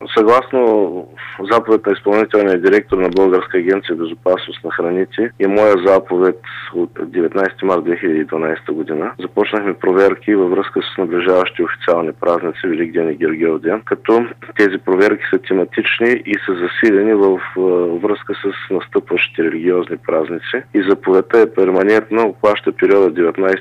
съгласно заповед на изпълнителния директор на Българска агенция безопасност на храните и моя заповед от 19 март 2012 година, започнахме проверки във връзка с наближаващи официални празници Великден и Гергьовден, като тези проверки са тематични и са засилени в връзка с настъпващите религиозни празници. И заповедта е перманентна, обхваща периода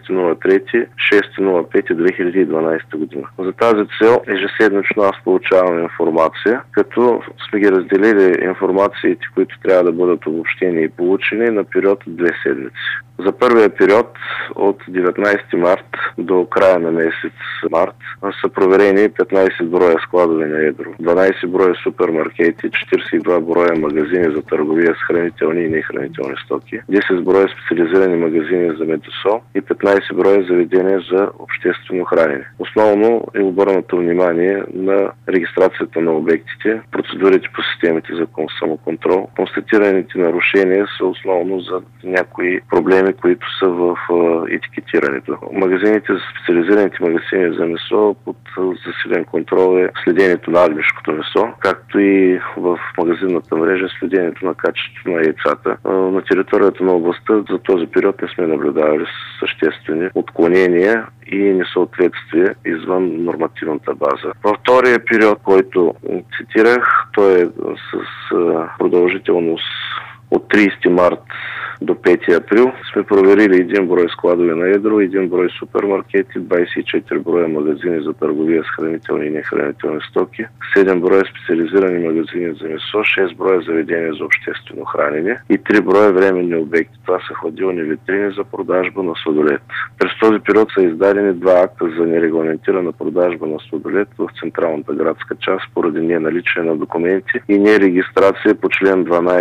19.03.6.05.2012 година. За тази цел ежеседмично аз получавам информация, като сме ги разделили информациите, които трябва да бъдат обобщени и получени на период от 2 седмици. За първия период от 19 март до края на месец март са проверени 15 броя складове на едро, 12 броя супермаркети, 42 броя магазини за търговия с хранителни и нехранителни стоки, 10 броя специализирани магазини за медосол и 15 броя заведения за обществено хранене. Основно е обърнато внимание на регистрацията на обектите, процедурите по системите за самоконтрол. Констатираните нарушения са основно за някои проблеми, които са в етикетирането. Магазините, специализираните магазини за месо под засилен контрол е следението на агнешкото месо, както и в магазинната мрежа следението на качеството на яйцата. На територията на областта за този период не сме наблюдавали съществени отклонения и несъответствие извън нормативната база. Във втория период, който цитирах, той е с продължителност от 30 март до 5 април сме проверили 1 брой складове на едро, 1 брой супермаркети, 24 броя магазини за търговия с хранителни и нехранителни стоки, 7 броя специализирани магазини за месо, 6 броя заведения за обществено хранене и 3 броя временни обекти. Това са хладилни витрини за продажба на сладолед. През този период са издадени 2 акта за нерегламентирана продажба на сладолед в централната градска част поради неналичие на документи и нерегистрация по член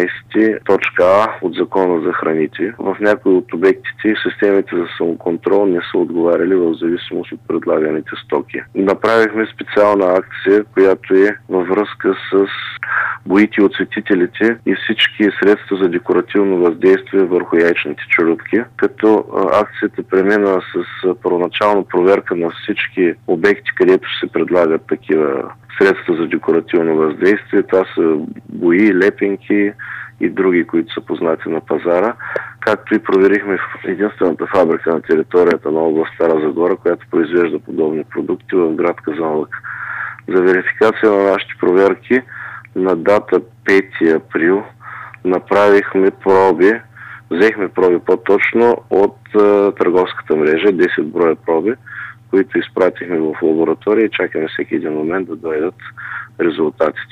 12 точка А от Закона за храните. В някои от обектите системите за самоконтрол не са отговаряли в зависимост от предлаганите стоки. Направихме специална акция, която е във връзка с боите от светителите и всички средства за декоративно въздействие върху яйчните чорупки, като акцията премина с първоначална проверка на всички обекти, където се предлагат такива средства за декоративно въздействие. Това са бои, лепенки и други, които са познати на пазара, както и проверихме в единствената фабрика на територията на област Стара Загора, която произвежда подобни продукти в град Казанлък. За верификация на нашите проверки на дата 5 април направихме проби, взехме проби по-точно от търговската мрежа, 10 броя проби, които изпратихме в лаборатория и чакаме всеки един момент да дойдат резултатите.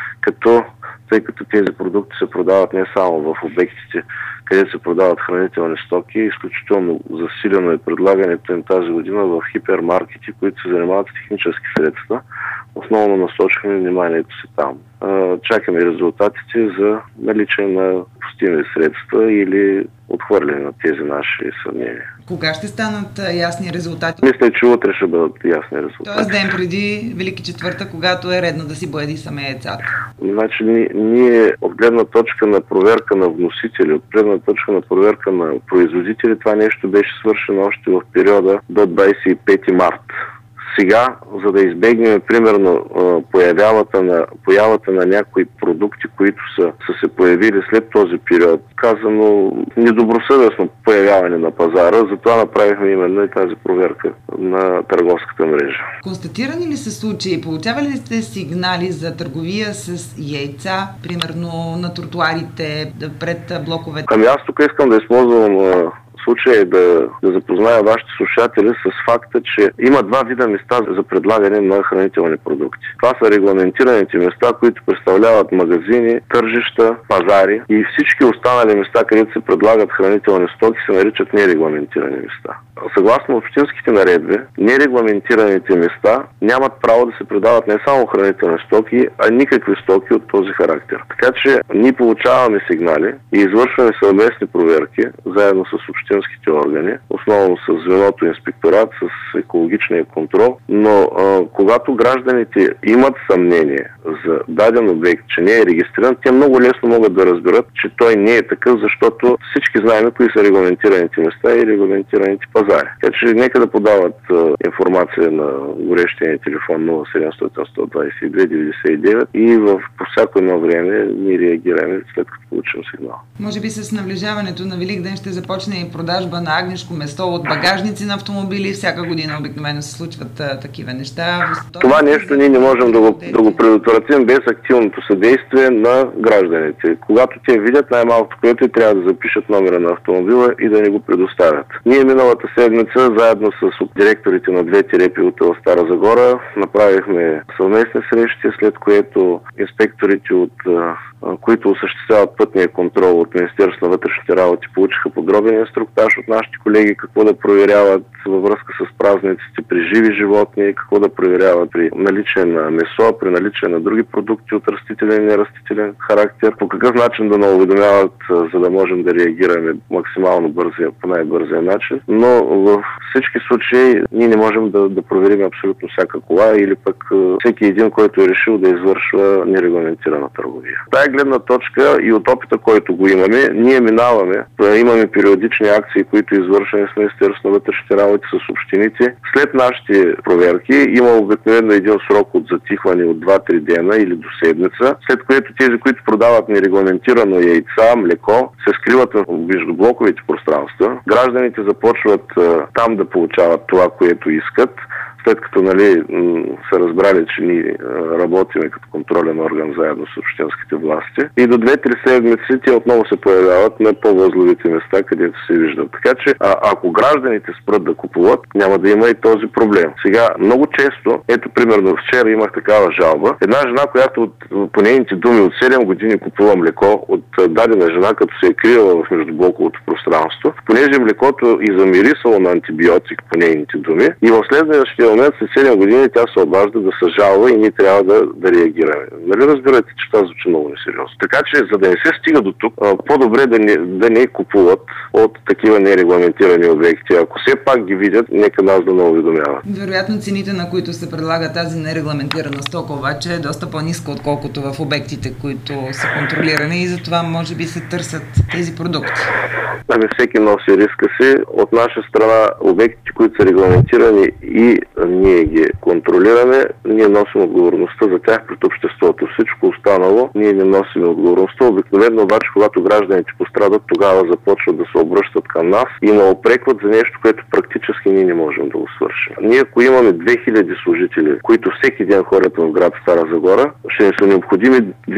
Тъй като тези продукти се продават не само в обектите, където се продават хранителни стоки, изключително засилено е предлагането им тази година в хипермаркети, които се занимават с технически средства. Основно насочихме вниманието си там. Чакаме резултатите за наличие на допустими средства или отхвърляне на тези наши съмнения. Кога ще станат ясни резултати? Мисля, че утре ще бъдат ясни резултати. Тоест ден преди Велики четвъртък, когато е редно да си бъде самия яйцата. Значи ние от гледна точка на проверка на вносители, от гледна точка на проверка на производители, това нещо беше свършено още в периода до 25 март. Сега, за да избегнем примерно появата на някои продукти, които са се появили след този период, казано недобросъвестно появяване на пазара, затова направихме именно и тази проверка на търговската мрежа. Констатирани ли са случаи, получавали ли сте сигнали за търговия с яйца, примерно на тротуарите, пред блоковете? Ами аз тук искам да използвам случай е да запозная вашите слушатели с факта, че има 2 вида места за предлагане на хранителни продукти. Това са регламентираните места, които представляват магазини, тържища, пазари и всички останали места, където се предлагат хранителни стоки, се наричат нерегламентирани места. Съгласно общинските наредби, нерегламентираните места нямат право да се предават не само хранителни стоки, а никакви стоки от този характер. Така че ние получаваме сигнали и извършваме съвместни проверки заедно с общината животинските органи, основно с звеното инспекторат, с екологичния контрол, но когато гражданите имат съмнение за даден обект, че не е регистриран, те много лесно могат да разберат, че той не е такъв, защото всички знаем кои са регламентираните места и регламентираните пазари. Така че нека да подават информация на горещия телефон 0700-122-99 и по всяко едно време ние реагираме след като получим сигнал. Може би с наближаването на Великден ще започне и продажба на агнешко месо от багажници на автомобили. Всяка година обикновено се случват такива неща. Това нещо ние не можем да го предотвратим без активното съдействие на гражданите. Когато те видят, най-малкото, което трябва да запишат номера на автомобила и да ни го предоставят. Ние миналата седмица, заедно с директорите на двете РПУ-та в Стара Загора, направихме съвместни срещи, след което инспекторите, които осъществяват пътния контрол от Министерството на вътрешните работи, получиха подробен инструктаж от нашите колеги какво да проверяват във връзка с празниците при живи животни, какво да проверяват при наличие на месо, при наличие на други продукти от растителен и нерастителен характер, по какъв начин да уведомяват, за да можем да реагираме максимално бързия, по най-бързия начин. Но в всички случаи ние не можем да проверим абсолютно всяка кола или пък всеки един, който е решил да извършва нерегламентирана търговия. Тая гледна точка и от опита, който го имаме, ние имаме периодични акции, които извършваме с Министерството на вътрешните работи, с общините. След нашите проверки има обикновено един срок от затихване от 2-3 дена или до седмица, след което тези, които продават нерегламентирано яйца, млеко, се скриват между блоковите пространства. Гражданите започват там да получават това, което искат, след като са разбрали, че ние работиме като контролен орган заедно с общинските власти. И до 2-3 седмици те отново се появяват на по-възловите места, където се виждат. Така че, ако гражданите спрат да купуват, няма да има и този проблем. Сега, много често, ето примерно вчера имах такава жалба. Една жена, която по нейните думи от 7 години купува млеко от дадена жена, като се е криела в междублоковото пространство, понеже млекото и замирисало на антибиотик по нейните думи, и в следващия момент след 7 години тя се обажда да се жалва и ние трябва да реагираме. Нали разбирате, че това звучи много несериозно. Така че, за да не се стига до тук, по-добре да не купуват от такива нерегламентирани обекти. Ако все пак ги видят, нека нас да не уведомяват. Вероятно цените, на които се предлага тази нерегламентирана стока, обаче е доста по-ниска, отколкото в обектите, които са контролирани, и затова може би се търсят тези продукти. Всеки носи риска си. От наша страна обектите, които са регламентирани и ние ги контролираме, ние носим отговорността за тях пред обществото. Всичко останало, ние не носим отговорността. Обикновено обаче, когато гражданите пострадат, тогава започват да се обръщат към нас и ме опрекват за нещо, което практически ние не можем да го свършим. Ние, ако имаме 2000 служители, които всеки ден ходят в град Стара Загора, ще ни са необходими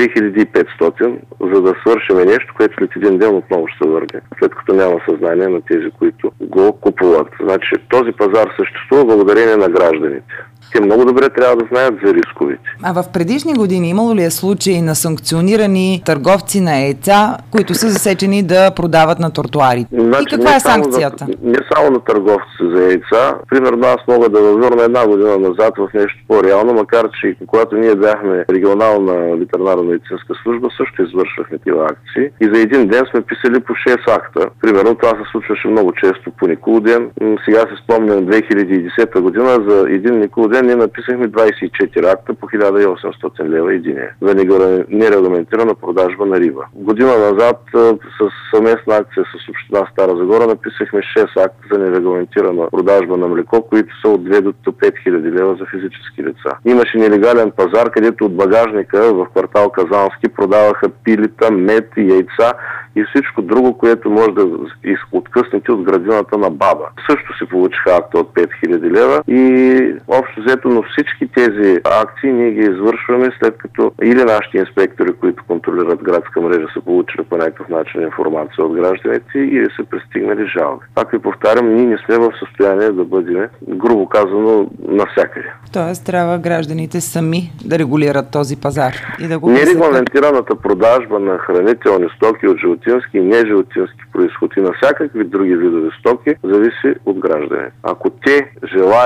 2500, за да свършим нещо, което след един ден отново ще се върне, след като няма съзнание на тези, които го купуват. Значи този пазар съществува благодарение на гражданите. Те много добре трябва да знаят за рисковете. А в предишни години имало ли е случаи на санкционирани търговци на яйца, които са засечени да продават на тротоарите? И каква е санкцията? Не само на търговци за яйца. Примерно аз мога да въвърна една година назад в нещо по-реално, макар че когато ние бяхме регионална ветеринарно-медицинска служба, също извършвахме такива акции. И за един ден сме писали по 6 акта. Примерно това се случваше много често по Никулден. Сега се спомням 2010 година за един Никулден ние написахме 24 акта по 1800 лева единия за нерегламентирана продажба на риба. Година назад с съвместна акция с община Стара Загора написахме 6 акта за нерегламентирана продажба на млеко, които са от 2 до 5000 лева за физически лица. Имаше нелегален пазар, където от багажника в квартал Казански продаваха пилита, мед и яйца и всичко друго, което може да откъснете от градината на баба. Също се получиха акта от 5000 лева и общо взето, но всички тези акции ние ги извършваме след като или нашите инспектори, които контролират градска мрежа, са получили по някакъв начин информация от гражданите или са пристигнали жалби. Пак ви повтарям, ние не сме в състояние да бъдем, грубо казано, навсякъде. Тоест трябва гражданите сами да регулират този пазар и да го нерегламентираната продажба на хранителни стоки от животински и неживотински произход и на всякакви други видове стоки зависи от гражданите. Ако те желаят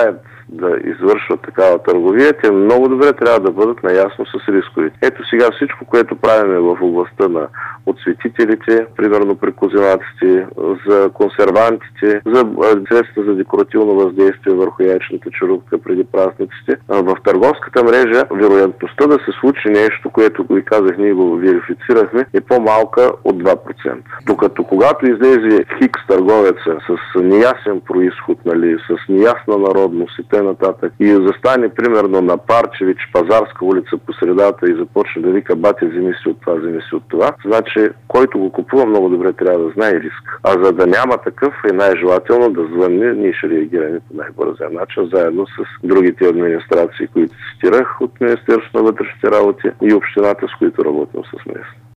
да извършват такава търговия, те много добре трябва да бъдат наясно с рисковете. Ето сега всичко, което правим в областта на отцветителите, примерно при козинаците, за консервантите, за средства за декоративно въздействие върху яйчната черупка преди празниците. В търговската мрежа вероятността да се случи нещо, което ви казах, ние го верифицирахме, е по-малка от 2%. Докато когато излезе хикс търговеца с неясен произход, с неясна народност и т.н. и застане примерно на Парчевич, Пазарска улица по средата и започне да вика: бате, вземи си от това, вземи си от това, значи който го купува много добре трябва да знае риск. А за да няма такъв, е най-желателно да звънне, ние ще реагираме по най-бързия начин, заедно с другите администрации, които цитирах от Министерството на вътрешните работи и общината, с които работим с местно.